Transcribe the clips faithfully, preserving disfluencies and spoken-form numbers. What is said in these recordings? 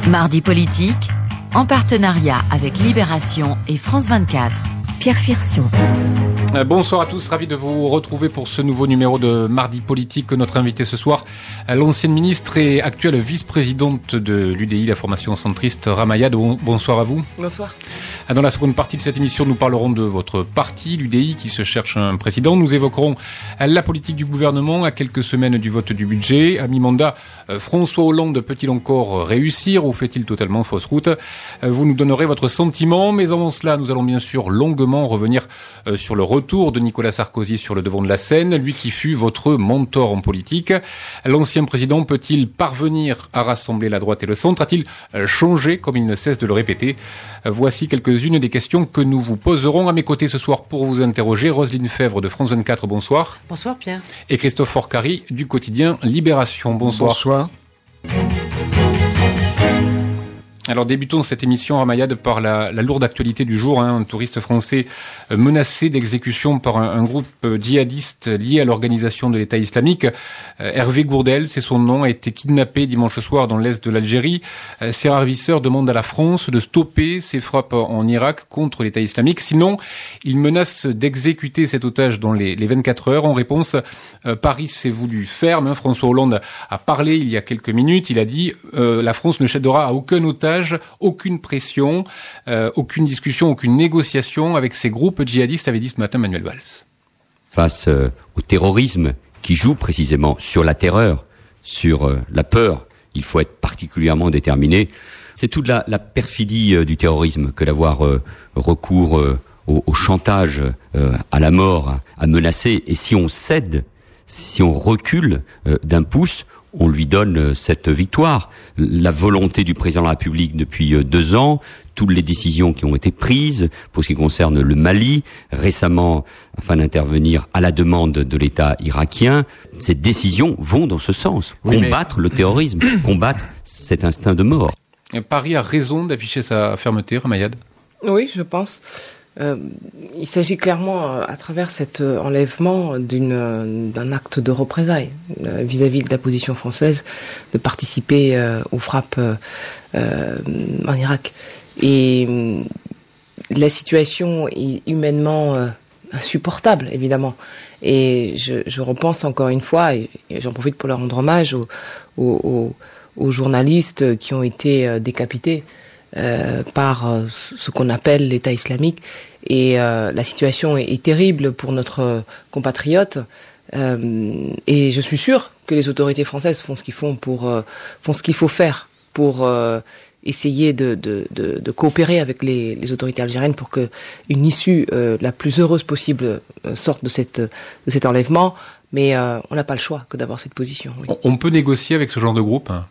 Mardi politique, en partenariat avec Libération et France vingt-quatre. Pierre Firsion. Bonsoir à tous, ravi de vous retrouver pour ce nouveau numéro de Mardi Politique. Notre invité ce soir, l'ancienne ministre et actuelle vice-présidente de l'U D I, la formation centriste, Rahma Ayad. Bonsoir à vous. Bonsoir. Dans la seconde partie de cette émission, nous parlerons de votre parti, l'U D I, qui se cherche un président. Nous évoquerons la politique du gouvernement à quelques semaines du vote du budget. À mi-mandat, François Hollande peut-il encore réussir ou fait-il totalement fausse route? Vous nous donnerez votre sentiment, mais avant cela, nous allons bien sûr longuement revenir sur le retour de Nicolas Sarkozy sur le devant de la scène, lui qui fut votre mentor en politique. L'ancien président peut-il parvenir à rassembler la droite et le centre? A-t-il changé, comme il ne cesse de le répéter? Voici quelques-unes des questions que nous vous poserons. À mes côtés ce soir pour vous interroger, Roselyne Fèvre de France vingt-quatre, bonsoir. Bonsoir Pierre. Et Christophe Forcari du quotidien Libération, bonsoir. Bonsoir. Alors débutons cette émission, Rahma Ayad, par la, la lourde actualité du jour. Hein, un touriste français menacé d'exécution par un, un groupe djihadiste lié à l'organisation de l'État islamique. Euh, Hervé Gourdel, c'est son nom, a été kidnappé dimanche soir dans l'est de l'Algérie. Euh, ses ravisseurs demandent à la France de stopper ses frappes en Irak contre l'État islamique. Sinon, il menace d'exécuter cet otage dans les, les vingt-quatre heures. En réponse, euh, Paris s'est voulu ferme. Hein. François Hollande a parlé il y a quelques minutes. Il a dit euh, « La France ne cédera à aucun otage, aucune pression, euh, aucune discussion, aucune négociation avec ces groupes djihadistes », avait dit ce matin Manuel Valls. Face euh, au terrorisme qui joue précisément sur la terreur, sur euh, la peur, il faut être particulièrement déterminé. C'est toute la, la perfidie euh, du terrorisme que d'avoir euh, recours euh, au, au chantage, euh, à la mort, à, à menacer. Et si on cède, si on recule euh, d'un pouce, on lui donne cette victoire. La volonté du président de la République depuis deux ans, toutes les décisions qui ont été prises pour ce qui concerne le Mali, récemment afin d'intervenir à la demande de l'État irakien, ces décisions vont dans ce sens. Oui, combattre mais... le terrorisme, combattre cet instinct de mort. Paris a raison d'afficher sa fermeté, Rahma Ayad? Oui, je pense. Euh, il s'agit clairement, euh, à travers cet euh, enlèvement, d'une, euh, d'un acte de représailles euh, vis-à-vis de la position française de participer euh, aux frappes euh, euh, en Irak. Et euh, la situation est humainement euh, insupportable, évidemment. Et je, je repense encore une fois, et, et j'en profite pour leur rendre hommage aux, aux, aux, aux journalistes qui ont été euh, décapités Euh, par euh, ce qu'on appelle l'État islamique, et euh, la situation est, est terrible pour notre compatriote, euh, et je suis sûr que les autorités françaises font ce qu'ils font pour euh, font ce qu'il faut faire pour euh, essayer de, de, de, de coopérer avec les, les autorités algériennes pour que une issue euh, la plus heureuse possible euh, sorte de cette de cet enlèvement, mais euh, on n'a pas le choix que d'avoir cette position. Oui. On peut négocier avec ce genre de groupe, hein?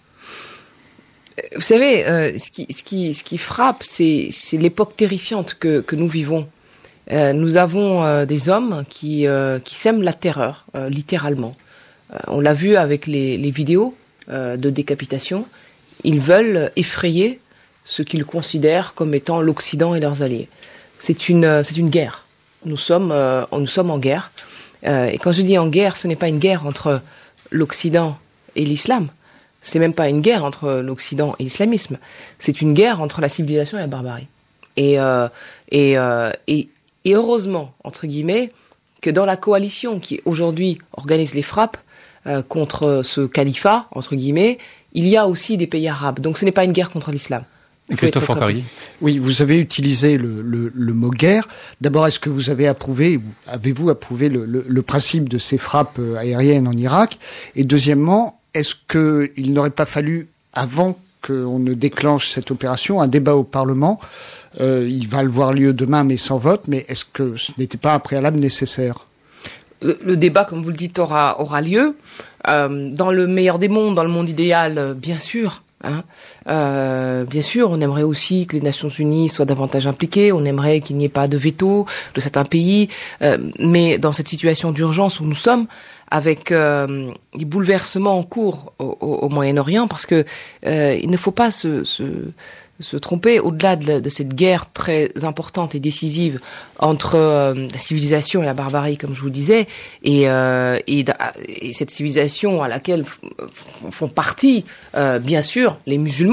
Vous savez, euh, ce qui, ce qui, ce qui frappe, c'est, c'est l'époque terrifiante que, que nous vivons. Euh, nous avons euh, des hommes qui, euh, qui sèment la terreur, euh, littéralement. Euh, on l'a vu avec les, les vidéos euh, de décapitation. Ils veulent effrayer ce qu'ils considèrent comme étant l'Occident et leurs alliés. C'est une, c'est une guerre. Nous sommes, euh, nous sommes en guerre. Euh, et quand je dis en guerre, ce n'est pas une guerre entre l'Occident et l'islam. C'est même pas une guerre entre l'Occident et l'islamisme. C'est une guerre entre la civilisation et la barbarie. Et, euh, et, euh, et, et heureusement, entre guillemets, que dans la coalition qui aujourd'hui organise les frappes euh, contre ce califat, entre guillemets, il y a aussi des pays arabes. Donc ce n'est pas une guerre contre l'islam. Christophe Forcari. Oui, vous avez utilisé le, le, le mot guerre. D'abord, est-ce que vous avez approuvé, avez-vous approuvé le, le, le principe de ces frappes aériennes en Irak? Et deuxièmement, est-ce qu'il n'aurait pas fallu, avant qu'on ne déclenche cette opération, un débat au Parlement? euh, Il va avoir lieu demain, mais sans vote. Mais est-ce que ce n'était pas un préalable nécessaire? Le, le débat, comme vous le dites, aura, aura lieu. Euh, dans le meilleur des mondes, dans le monde idéal, bien sûr. Hein. Euh, bien sûr, on aimerait aussi que les Nations Unies soient davantage impliquées. On aimerait qu'il n'y ait pas de veto de certains pays. Euh, mais dans cette situation d'urgence où nous sommes, avec euh, les bouleversements en cours au, au, au Moyen-Orient, parce que euh, il ne faut pas se, se, se tromper, au-delà de, la, de cette guerre très importante et décisive entre euh, la civilisation et la barbarie, comme je vous le disais, et, euh, et, et cette civilisation à laquelle f- font partie, euh, bien sûr, les musulmans,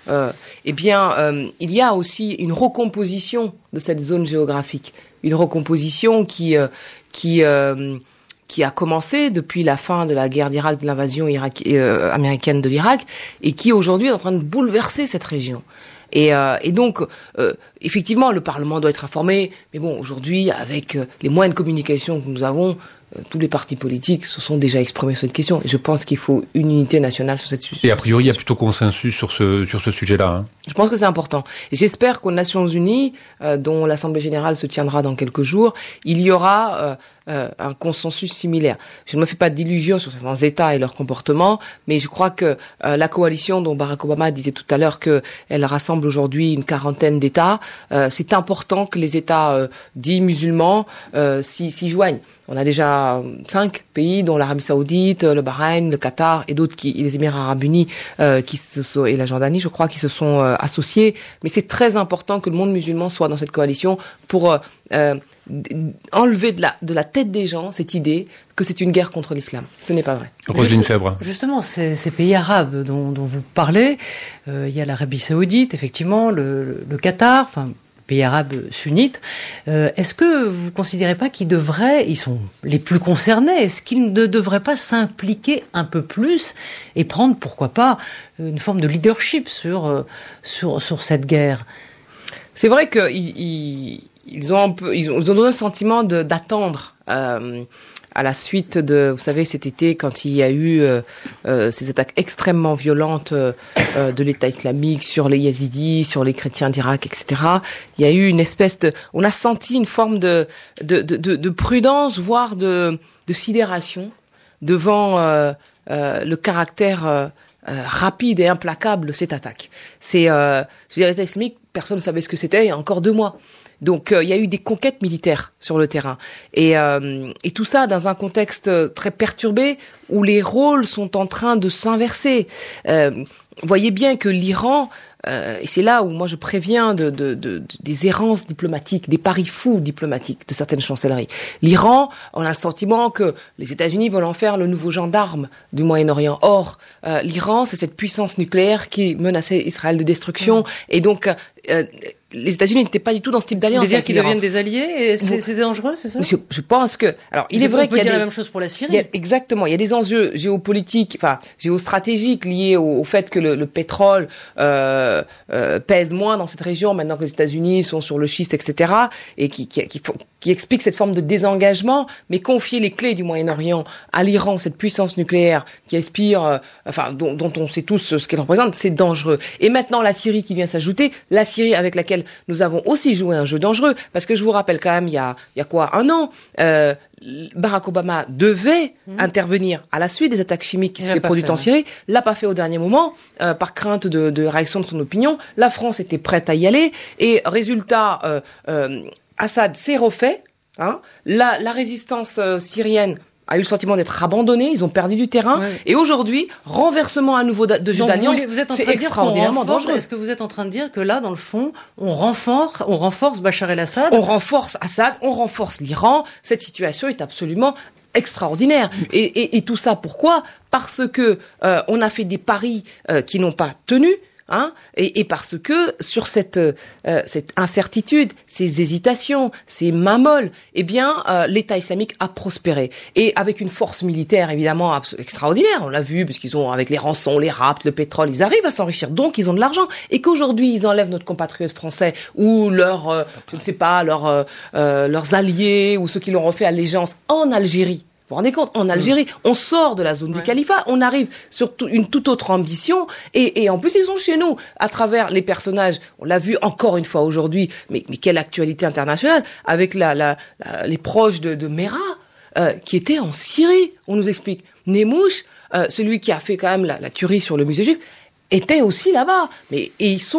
euh, eh bien, euh, il y a aussi une recomposition de cette zone géographique, une recomposition qui euh, qui euh, qui a commencé depuis la fin de la guerre d'Irak, de l'invasion Irak, euh, américaine de l'Irak, et qui aujourd'hui est en train de bouleverser cette région. Et, euh, et donc, euh, effectivement, le Parlement doit être informé, mais bon, aujourd'hui, avec euh, les moyens de communication que nous avons, euh, tous les partis politiques se sont déjà exprimés sur cette question. Et je pense qu'il faut une unité nationale sur cette question. Et a priori, il y a plutôt consensus sur ce sur ce sujet-là. Hein. Je pense que c'est important. Et j'espère qu'aux Nations Unies, euh, dont l'Assemblée générale se tiendra dans quelques jours, il y aura euh, euh, un consensus similaire. Je ne me fais pas d'illusions sur certains États et leur comportement, mais je crois que euh, la coalition dont Barack Obama disait tout à l'heure qu'elle rassemble aujourd'hui une quarantaine d'États, euh, c'est important que les États euh, dits musulmans euh, s'y, s'y joignent. On a déjà cinq pays, dont l'Arabie Saoudite, le Bahreïn, le Qatar et d'autres, qui, les Émirats Arabes Unis, euh, qui se sont, et la Jordanie, je crois, qui se sont euh, associés. Mais c'est très important que le monde musulman soit dans cette coalition pour euh, euh, enlever de la, de la tête des gens cette idée que c'est une guerre contre l'islam. Ce n'est pas vrai. Roselyne Faivre. Justement, ces, ces pays arabes dont, dont vous parlez, euh, il y a l'Arabie Saoudite, effectivement, le, le, le Qatar, enfin. Pays arabes sunnites, euh, est-ce que vous considérez pas qu'ils devraient, ils sont les plus concernés, est-ce qu'ils ne devraient pas s'impliquer un peu plus et prendre, pourquoi pas, une forme de leadership sur euh, sur sur cette guerre? C'est vrai qu'ils ils, ils ont un peu, ils ont, ils ont donné le sentiment de, d'attendre. Euh, à la suite de, vous savez, cet été, quand il y a eu euh, euh, ces attaques extrêmement violentes euh, euh, de l'État islamique sur les Yazidis, sur les chrétiens d'Irak, et cetera, il y a eu une espèce de... On a senti une forme de, de, de, de, de prudence, voire de, de sidération devant euh, euh, le caractère euh, euh, rapide et implacable de cette attaque. C'est, euh, je veux dire, l'État islamique, personne ne savait ce que c'était il y a encore deux mois. Donc euh, il y a eu des conquêtes militaires sur le terrain et, euh, et tout ça dans un contexte très perturbé où les rôles sont en train de s'inverser. Euh, voyez bien que l'Iran, euh, et c'est là où moi je préviens de, de, de, de des errances diplomatiques, des paris fous diplomatiques de certaines chancelleries. L'Iran, on a le sentiment que les États-Unis veulent en faire le nouveau gendarme du Moyen-Orient. Or, euh, l'Iran, c'est cette puissance nucléaire qui menaçait Israël de destruction, mmh. et donc euh, les États-Unis n'étaient pas du tout dans ce type d'alliance. Vous voulez dire qu'ils deviennent des alliés et c'est, c'est dangereux, c'est ça? Je, je pense que, alors, il est vrai qu'il y a dire des, la même chose pour la Syrie. Il y a, exactement. Il y a des enjeux géopolitiques, enfin, géostratégiques liés au, au fait que le, le pétrole, euh, euh, pèse moins dans cette région maintenant que les États-Unis sont sur le schiste, et cetera, et qui, qui, qui, qui explique cette forme de désengagement, mais confier les clés du Moyen-Orient à l'Iran, cette puissance nucléaire qui aspire, euh, enfin, dont, dont on sait tous ce qu'elle représente, c'est dangereux. Et maintenant, la Syrie qui vient s'ajouter, la Syrie avec laquelle nous avons aussi joué un jeu dangereux, parce que je vous rappelle quand même, il y a, il y a quoi, un an, euh, Barack Obama devait mmh. intervenir à la suite des attaques chimiques qui s'étaient produites fait, en Syrie, ouais. l'a pas fait au dernier moment, euh, par crainte de, de réaction de son opinion. La France était prête à y aller, et résultat, euh, euh, Assad s'est refait, hein, la, la résistance euh, syrienne a eu le sentiment d'être abandonné, ils ont perdu du terrain, ouais. et aujourd'hui, renversement à nouveau de jeu d'alliance, c'est extraordinairement dangereux. Est-ce que vous êtes en train de dire que là, dans le fond, on renforce, on renforce Bachar el-Assad? On renforce Assad, on renforce l'Iran, cette situation est absolument extraordinaire. Et, et, et tout ça, pourquoi? Parce que euh, on a fait des paris euh, qui n'ont pas tenu, Hein, et, et parce que sur cette euh, cette incertitude, ces hésitations, ces mains molles, eh bien euh, l'État islamique a prospéré, et avec une force militaire évidemment extraordinaire. On l'a vu puisqu'ils ont, avec les rançons, les rapts, le pétrole, ils arrivent à s'enrichir, donc ils ont de l'argent. Et qu'aujourd'hui ils enlèvent notre compatriote français ou leurs euh, je ne sais pas leurs euh, euh, leurs alliés ou ceux qui leur ont fait allégeance en Algérie. Vous vous rendez compte, en Algérie, on sort de la zone ouais. du califat, on arrive sur tout, une toute autre ambition, et, et en plus ils sont chez nous, à travers les personnages, on l'a vu encore une fois aujourd'hui, mais, mais quelle actualité internationale, avec la, la, la, les proches de, de Mera, euh, qui étaient en Syrie, on nous explique. Nemouche, euh, celui qui a fait quand même la, la tuerie sur le musée juif, était aussi là-bas, mais et ils sont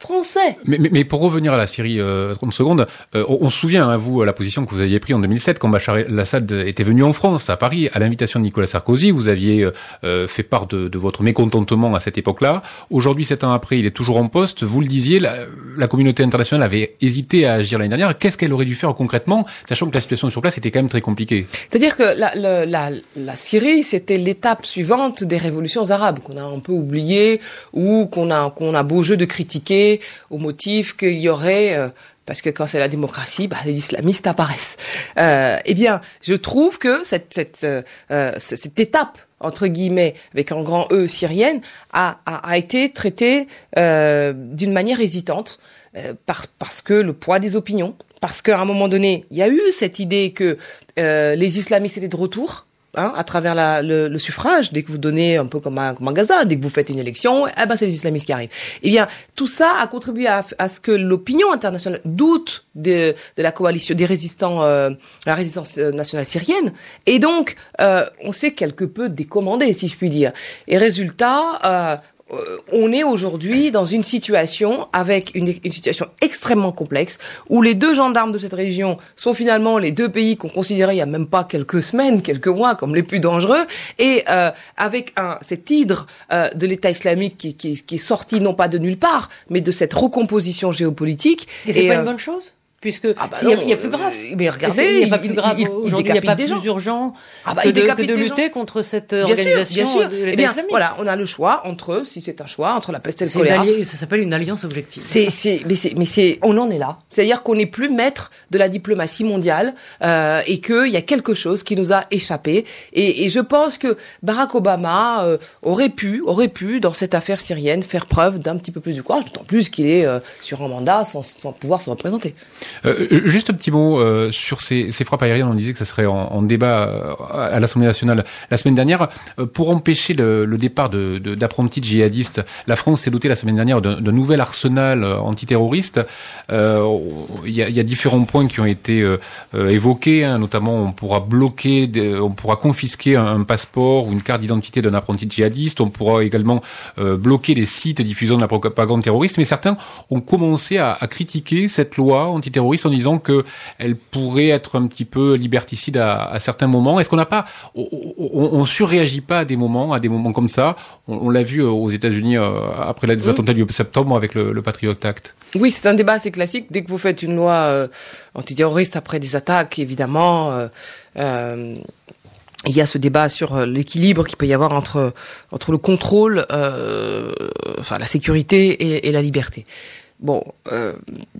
français. Mais, mais, mais pour revenir à la Syrie, euh, trente secondes, euh, on, on se souvient, hein, vous, la position que vous aviez prise en deux mille sept quand Bachar el-Assad était venu en France, à Paris, à l'invitation de Nicolas Sarkozy. Vous aviez euh, fait part de, de votre mécontentement à cette époque-là. Aujourd'hui, sept ans après, il est toujours en poste. Vous le disiez, la, la communauté internationale avait hésité à agir l'année dernière. Qu'est-ce qu'elle aurait dû faire concrètement, sachant que la situation sur place était quand même très compliquée? C'est-à-dire que la, la, la, la Syrie, c'était l'étape suivante des révolutions arabes, qu'on a un peu oublié, ou qu'on a, qu'on a beau jeu de critiquer au motif qu'il y aurait, euh, parce que quand c'est la démocratie, bah, les islamistes apparaissent. Euh, eh bien, je trouve que cette, cette, euh, cette étape, entre guillemets, avec un grand E syrienne, a, a, a été traitée euh, d'une manière hésitante, euh, par, parce que le poids des opinions, parce qu'à un moment donné, il y a eu cette idée que euh, les islamistes étaient de retour, Hein, à travers la, le, le suffrage, dès que vous donnez un peu comme à, comme à Gaza, dès que vous faites une élection, eh ben c'est les islamistes qui arrivent. Eh bien, tout ça a contribué à, à ce que l'opinion internationale doute de, de la coalition des résistants, euh, la résistance nationale syrienne, et donc euh, on s'est quelque peu décommandé, si je puis dire. Et résultat. Euh, on est aujourd'hui dans une situation avec une, une situation extrêmement complexe où les deux gendarmes de cette région sont finalement les deux pays qu'on considérait il y a même pas quelques semaines, quelques mois comme les plus dangereux, et euh, avec un cet hydre euh, de l'État islamique qui, qui, qui est sorti non pas de nulle part, mais de cette recomposition géopolitique. Et c'est et, pas euh, une bonne chose? Puisque ah bah il y, y a plus grave. Euh, mais regardez, il n'y a pas plus grave il, il, aujourd'hui, il n'y a pas plus gens. urgent ah bah, que, de, que de lutter gens. contre cette bien organisation sûr, bien sûr. de l'État eh bien, islamique. Voilà, on a le choix entre, si c'est un choix, entre la peste et le choléra. Ça s'appelle une alliance objective. C'est, c'est, mais c'est, mais c'est, on en est là. C'est-à-dire qu'on n'est plus maître de la diplomatie mondiale euh, et qu'il y a quelque chose qui nous a échappé. Et, et je pense que Barack Obama euh, aurait pu, aurait pu, dans cette affaire syrienne, faire preuve d'un petit peu plus de courage, d'autant plus qu'il est euh, sur un mandat sans, sans pouvoir se représenter. Euh, juste un petit mot euh, sur ces, ces frappes aériennes. On disait que ça serait en, en débat euh, à l'Assemblée nationale la semaine dernière. Euh, pour empêcher le, le départ de, de, d'apprentis djihadistes, la France s'est dotée la semaine dernière d'un, d'un nouvel arsenal euh, antiterroriste. Euh, il y a, y a différents points qui ont été euh, euh, évoqués, hein, notamment on pourra bloquer, des, on pourra confisquer un, un passeport ou une carte d'identité d'un apprenti djihadiste. On pourra également euh, bloquer les sites diffusant de la propagande terroriste. Mais certains ont commencé à, à critiquer cette loi antiterroriste en disant que elle pourrait être un petit peu liberticide à, à certains moments. Est-ce qu'on n'a pas, on, on, on surréagit pas à des moments, à des moments comme ça? On, on l'a vu aux États-Unis euh, après les mmh. attentats du septembre avec le, le Patriot Act. Oui, c'est un débat assez classique. Dès que vous faites une loi euh, antiterroriste après des attaques, évidemment, euh, euh, il y a ce débat sur l'équilibre qu'il peut y avoir entre entre le contrôle, euh, enfin la sécurité et, et la liberté. Bon. Euh,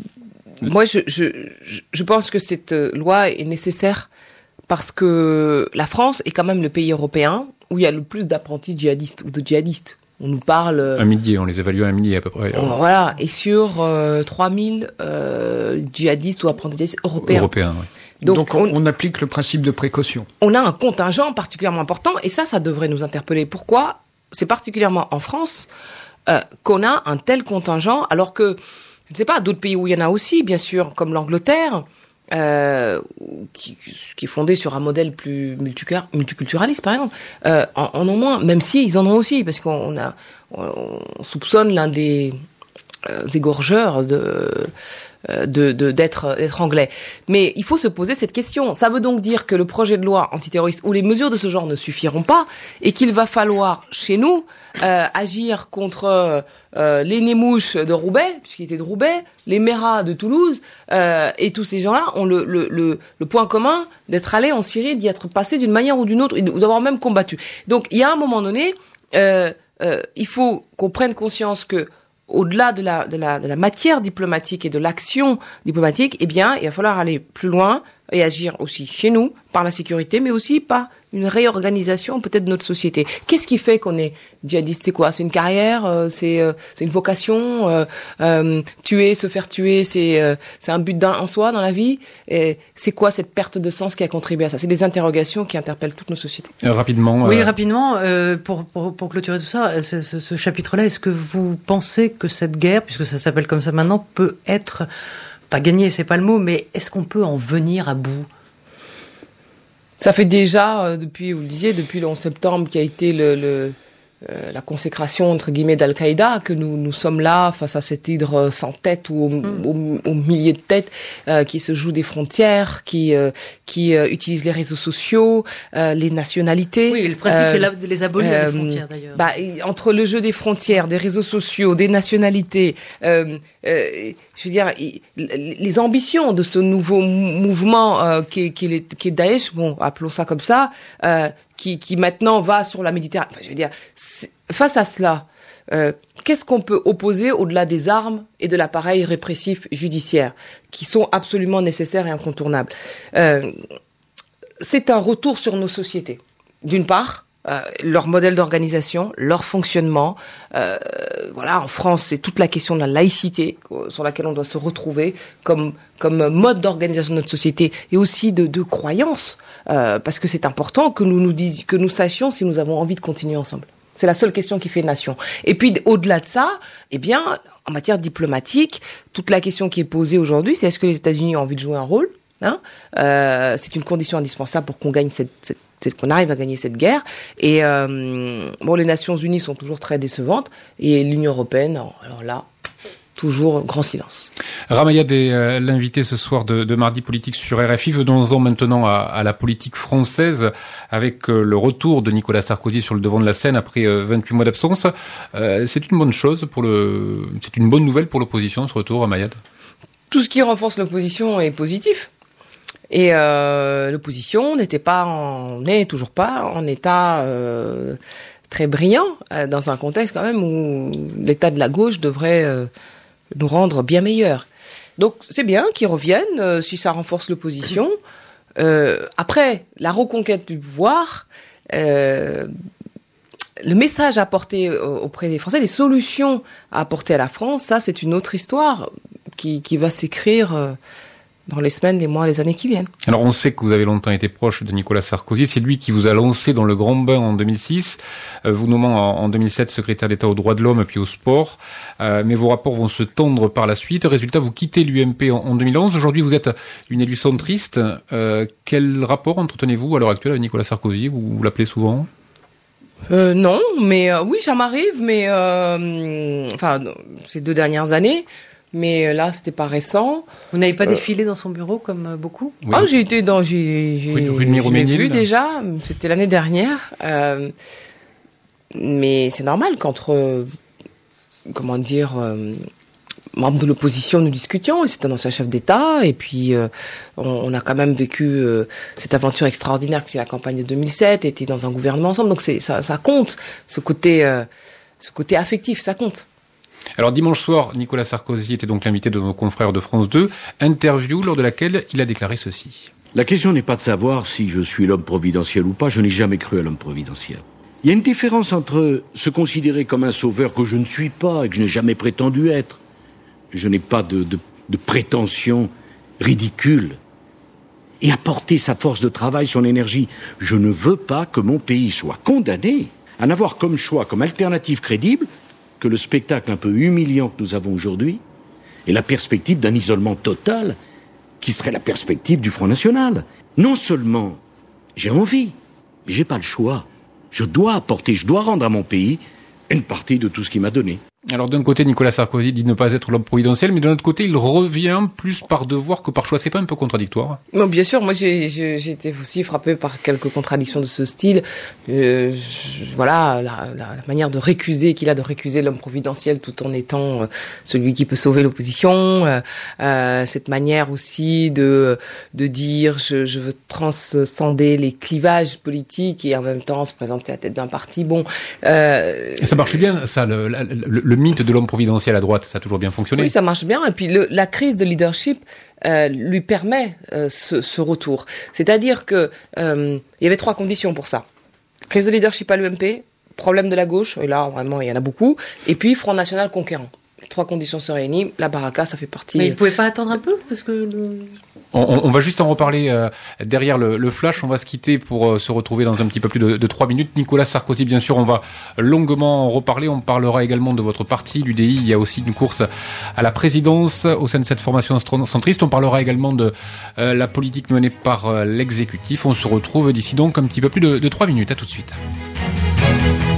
Moi, je, je, je pense que cette loi est nécessaire parce que la France est quand même le pays européen où il y a le plus d'apprentis djihadistes ou de djihadistes. On nous parle... Un millier, on les évalue à un millier à peu près. On, voilà, et sur euh, trois mille euh, djihadistes ou apprentis djihadistes européens. Européens, oui. Donc, Donc on, on applique le principe de précaution. On a un contingent particulièrement important et ça, ça devrait nous interpeller. Pourquoi? C'est particulièrement en France euh, qu'on a un tel contingent alors que je ne sais pas, d'autres pays où il y en a aussi, bien sûr, comme l'Angleterre, euh, qui, qui est fondée sur un modèle plus multiculturaliste, par exemple, euh, en, en ont moins, même si ils en ont aussi, parce qu'on a, on soupçonne l'un des euh, égorgeurs de, de, de, d'être, d'être anglais. Mais il faut se poser cette question. Ça veut donc dire que le projet de loi antiterroriste ou les mesures de ce genre ne suffiront pas et qu'il va falloir, chez nous, euh, agir contre euh, les Némouches de Roubaix, puisqu'il était de Roubaix, les Méras de Toulouse, euh, et tous ces gens-là ont le, le, le, le point commun d'être allés en Syrie, d'y être passés d'une manière ou d'une autre, ou d'avoir même combattu. Donc, il y a un moment donné, euh, euh, il faut qu'on prenne conscience que au-delà de la, de la, de la matière diplomatique et de l'action diplomatique, eh bien, il va falloir aller plus loin et agir aussi chez nous, par la sécurité, mais aussi par une réorganisation peut-être de notre société. Qu'est-ce qui fait qu'on est djihadiste? C'est quoi? C'est une carrière? euh, c'est, euh, c'est une vocation? euh, euh, Tuer, se faire tuer, c'est, euh, c'est un but d'un, en soi dans la vie? Et c'est quoi cette perte de sens qui a contribué à ça? C'est des interrogations qui interpellent toutes nos sociétés. Euh, rapidement. Oui, euh... rapidement, euh, pour, pour, pour clôturer tout ça, ce, ce, ce chapitre-là, est-ce que vous pensez que cette guerre, puisque ça s'appelle comme ça maintenant, peut être, pas gagnée, c'est pas le mot, mais est-ce qu'on peut en venir à bout? Ça fait déjà, euh, depuis, vous le disiez, depuis le onze septembre, qui a été le, le, euh, la consécration entre guillemets d'Al-Qaïda, que nous nous sommes là face à cette hydre sans tête ou aux, mmh. aux, aux milliers de têtes euh, qui se jouent des frontières, qui euh, qui euh, utilisent les réseaux sociaux, euh, les nationalités. Oui, le principe euh, c'est de les abolir euh, les frontières d'ailleurs. Bah, entre le jeu des frontières, des réseaux sociaux, des nationalités, euh, euh, je veux dire, les ambitions de ce nouveau mouvement euh, qui, qui, est, qui est Daesh, bon, appelons ça comme ça, euh, qui, qui maintenant va sur la Méditerranée. Enfin, je veux dire, face à cela, euh, qu'est-ce qu'on peut opposer au-delà des armes et de l'appareil répressif judiciaire, qui sont absolument nécessaires et incontournables? euh, C'est un retour sur nos sociétés. D'une part, Euh, leur modèle d'organisation, leur fonctionnement. Euh, voilà, en France, c'est toute la question de la laïcité sur laquelle on doit se retrouver comme comme mode d'organisation de notre société et aussi de, de croyance, euh, parce que c'est important que nous nous disions, que nous sachions si nous avons envie de continuer ensemble. C'est la seule question qui fait nation. Et puis au-delà de ça, eh bien, en matière diplomatique, toute la question qui est posée aujourd'hui, c'est est-ce que les États-Unis ont envie de jouer un rôle, hein? euh, C'est une condition indispensable pour qu'on gagne cette, cette c'est qu'on arrive à gagner cette guerre. Et euh, bon, les Nations Unies sont toujours très décevantes, et l'Union européenne, alors là, toujours grand silence. Ramayad est euh, l'invité ce soir de, de Mardi Politique sur R F I. Venons-en maintenant à, à la politique française, avec euh, le retour de Nicolas Sarkozy sur le devant de la scène après euh, vingt-huit mois d'absence. Euh, c'est une bonne chose pour le, c'est une bonne nouvelle pour l'opposition, ce retour, Ramayad? Tout ce qui renforce l'opposition est positif. Et euh, l'opposition n'était pas, en, n'est toujours pas en état euh, très brillant, euh, dans un contexte quand même où l'état de la gauche devrait euh, nous rendre bien meilleurs. Donc c'est bien qu'ils reviennent, euh, si ça renforce l'opposition. Euh, après, la reconquête du pouvoir, euh, le message à apporter auprès des Français, les solutions à apporter à la France, ça c'est une autre histoire qui, qui va s'écrire euh, dans les semaines, les mois, les années qui viennent. Alors on sait que vous avez longtemps été proche de Nicolas Sarkozy, c'est lui qui vous a lancé dans le grand bain en deux mille six, euh, vous nommant en, en deux mille sept secrétaire d'État aux droits de l'homme et puis au sport, euh, mais vos rapports vont se tendre par la suite. Résultat, vous quittez l'U M P en, en deux mille onze, aujourd'hui vous êtes une élue centriste. Euh, quel rapport entretenez-vous à l'heure actuelle avec Nicolas Sarkozy? Vous, vous l'appelez souvent? Euh, non, mais euh, oui, ça m'arrive, mais euh, enfin, ces deux dernières années, mais là, c'était pas récent. Vous n'avez pas euh, défilé dans son bureau comme euh, beaucoup? Oui. Ah, j'ai été dans, j'ai, j'ai, rue, rue de je l'ai vu déjà. C'était l'année dernière. Euh, mais c'est normal qu'entre, comment dire, euh, membres de l'opposition, nous discutions. C'est un ancien chef d'État, et puis euh, on, on a quand même vécu euh, cette aventure extraordinaire qui est la campagne de deux mille sept, était dans un gouvernement ensemble. Donc c'est ça, ça compte. Ce côté, euh, ce côté affectif, ça compte. Alors dimanche soir, Nicolas Sarkozy était donc l'invité de nos confrères de France deux, interview lors de laquelle il a déclaré ceci. La question n'est pas de savoir si je suis l'homme providentiel ou pas, je n'ai jamais cru à l'homme providentiel. Il y a une différence entre se considérer comme un sauveur que je ne suis pas et que je n'ai jamais prétendu être. Je n'ai pas de, de, de prétention ridicule. Et apporter sa force de travail, son énergie. Je ne veux pas que mon pays soit condamné à n'avoir comme choix, comme alternative crédible, que le spectacle un peu humiliant que nous avons aujourd'hui et la perspective d'un isolement total qui serait la perspective du Front National. Non seulement j'ai envie, mais j'ai pas le choix. Je dois apporter, je dois rendre à mon pays une partie de tout ce qu'il m'a donné. Alors d'un côté, Nicolas Sarkozy dit ne pas être l'homme providentiel, mais de l'autre côté, il revient plus par devoir que par choix. C'est pas un peu contradictoire? Non, bien sûr. Moi, j'ai, j'ai, j'ai été aussi frappé par quelques contradictions de ce style. Euh, je, voilà, la, la, la manière de récuser qu'il a de récuser l'homme providentiel tout en étant euh, celui qui peut sauver l'opposition. Euh, euh, cette manière aussi de de dire je, je veux transcender les clivages politiques et en même temps se présenter à la tête d'un parti. Bon, euh, et ça marche bien, ça. Le, le, le Le mythe de l'homme providentiel à droite, ça a toujours bien fonctionné. Oui, ça marche bien. Et puis le, la crise de leadership euh, lui permet euh, ce, ce retour. C'est-à-dire que euh, il y avait trois conditions pour ça. Crise de leadership à l'U M P, problème de la gauche, et là vraiment il y en a beaucoup, et puis Front National conquérant. Les trois conditions se réunissent, la baraka, ça fait partie. Mais il ne pouvait pas attendre un peu parce que le... On, on va juste en reparler euh, derrière le, le flash. On va se quitter pour euh, se retrouver dans un petit peu plus de, de trois minutes. Nicolas Sarkozy, bien sûr, on va longuement en reparler. On parlera également de votre parti, l'U D I. Il y a aussi une course à la présidence au sein de cette formation centriste. On parlera également de euh, la politique menée par euh, l'exécutif. On se retrouve d'ici donc un petit peu plus de, de trois minutes. À tout de suite.